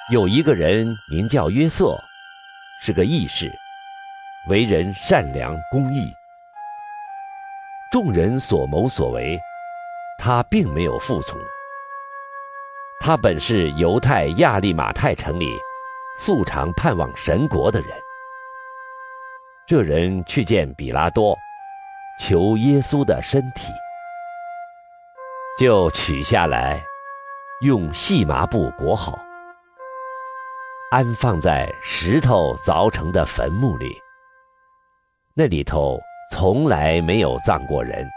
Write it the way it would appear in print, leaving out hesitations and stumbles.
有一个人名叫约瑟，是个义士，为人善良公义。众人所谋所为，他并没有服从。他本是犹太亚利马太城里素常盼望神国的人。这人去见比拉多，求耶稣的身体，就取下来，用细麻布裹好，安放在石头凿成的坟墓里。那里头从来没有葬过人。